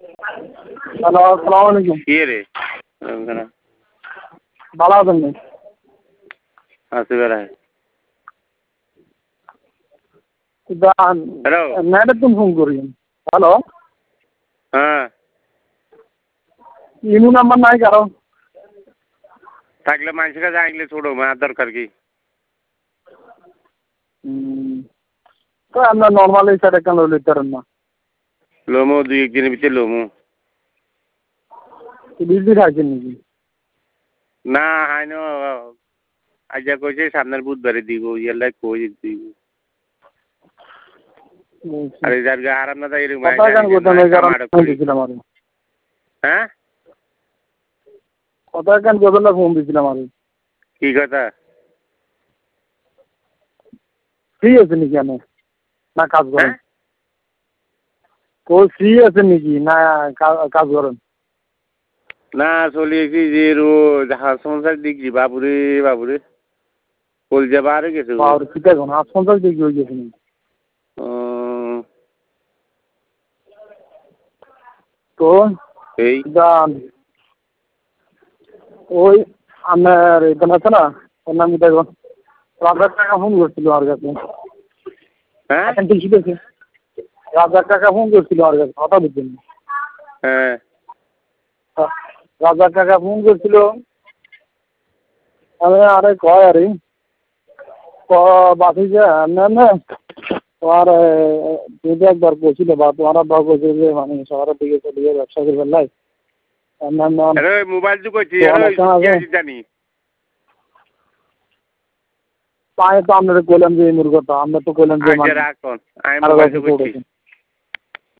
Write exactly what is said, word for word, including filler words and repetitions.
Hello, আসসালামু আলাইকুম। কি রে ভালো আছেন নি? আছি বেড়ায়। হ্যালো ম্যাডাম তুমি ফোন করি। হ্যালো, হ্যাঁ ইনু নাম্বার নাই কারো? থাকলে মানুষের কাছে আইলে ছোড়ো মার দরকার কি? তো আমরা নর্মাল এই সাইডে কেন লইতে পারেন না? লোমো দুই একদিনের ভিতরে লোমো। বিজলি খাইছেন নাকি? না হাইন আজা কইছে সামনের বুধবারে দিব ইয়ালাই কই দিব। আরে যার গা হারাম না তাই এরকম কথা কেন করতেন ওই কারণে ফোন দিয়েছিলাম আমি। হ্যাঁ কথা কেন করতেন ফোন দিয়েছিলাম আমি। কি কথা? ফ্রি আছে নাকি আমি না কাজ করেন? হ্যাঁ কই ফ্রি আছে নাকি না কাজ করেন? না চলিয়েছি যে রো হাত সংসার দেখছি বাবুরে বাবুরে কলজা বারে গেছে। বাবুরে কি দেখুন হাত সংসার দেখি হয়ে গেছে নাকি? তো এই ওই আপনার এখানে আছে না ওর নাম কি দেখো রাজার টাকা ফোন করছিল আমার কাছে। হ্যাঁ ঠিক আছে রাজার টাকা ফোন করছিল আমার কাছে কথা বুঝছেন। হ্যাঁ রাজার টাকা ফোন করছিল আমি আরে কয় আরে বাসি যে না না তোমার যদি একবার বলছিল বা তোমার আব্বা বলছিল যে মানে শহরের দিকে চলে গিয়ে ব্যবসা করে ফেললাই মোবাইল তো করছি জানি পায়ে তো আপনারা কইলাম যে এই মুরগটা আমরা তো কইলাম যে রাখুন আমি মোবাইল তো করছি।